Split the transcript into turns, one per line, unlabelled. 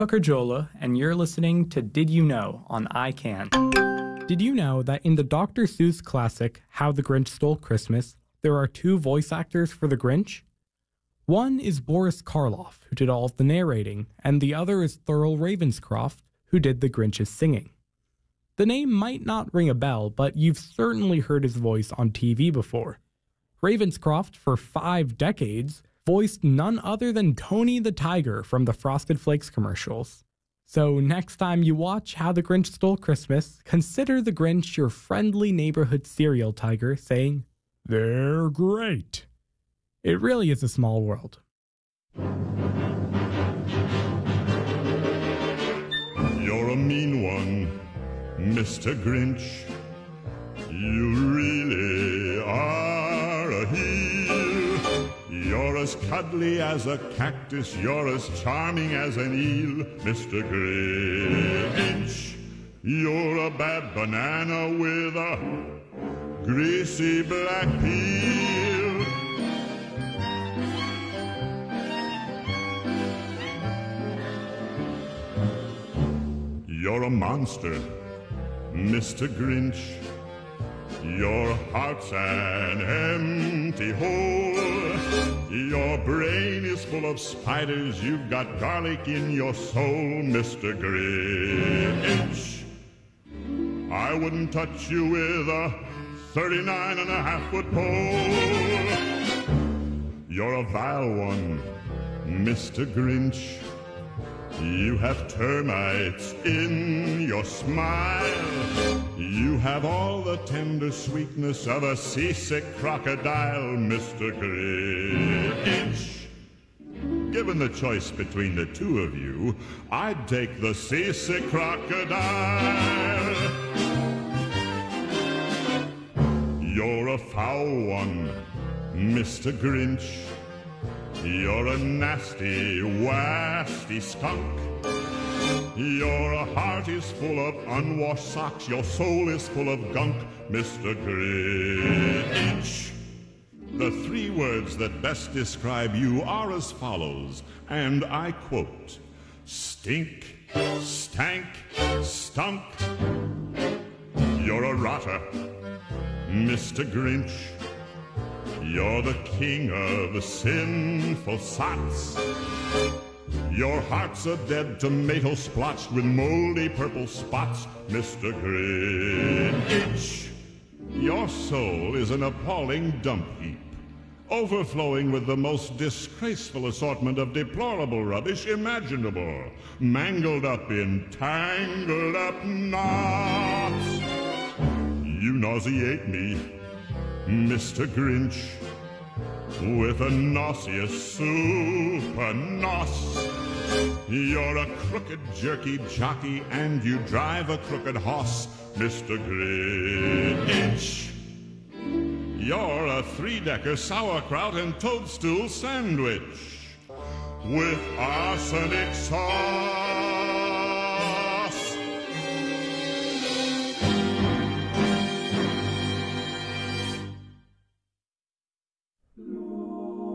Tucker Jola, and you're listening to Did You Know on iCan. Did you know that in the Dr. Seuss classic, How the Grinch Stole Christmas, there are two voice actors for the Grinch? One is Boris Karloff, who did all of the narrating, and the other is Thurl Ravenscroft, who did the Grinch's singing. The name might not ring a bell, but you've certainly heard his voice on TV before. Ravenscroft, for 5 decades, voiced none other than Tony the Tiger from the Frosted Flakes commercials. So next time you watch How the Grinch Stole Christmas, consider the Grinch your friendly neighborhood cereal tiger saying, "They're great." It really is a small world.
You're a mean one, Mr. Grinch. You really are a heel. You're as cuddly as a cactus, you're as charming as an eel, Mr. Grinch. You're a bad banana with a greasy black peel. You're a monster, Mr. Grinch. Your heart's an empty hole. Your brain is full of spiders. You've got garlic in your soul, Mr. Grinch. I wouldn't touch you with a 39.5-foot pole. You're a vile one, Mr. Grinch. You have termites in your smile. You have all the tender sweetness of a seasick crocodile, Mr. Grinch. Given the choice between the two of you, I'd take the seasick crocodile. You're a foul one, Mr. Grinch. You're a nasty, wasty skunk. Your heart is full of unwashed socks. Your soul is full of gunk, Mr. Grinch. The 3 words that best describe you are as follows, and I quote: stink, stank, stunk. You're a rotter, Mr. Grinch. You're the king of the sinful sots. Your heart's a dead tomato splotched with moldy purple spots, Mr. Grinch. Your soul is an appalling dump heap, overflowing with the most disgraceful assortment of deplorable rubbish imaginable, mangled up in tangled up knots. You nauseate me, Mr. Grinch, with a nauseous super nos. You're a crooked jerky jockey and you drive a crooked hoss, Mr. Grinch. You're a 3-decker sauerkraut and toadstool sandwich with arsenic sauce.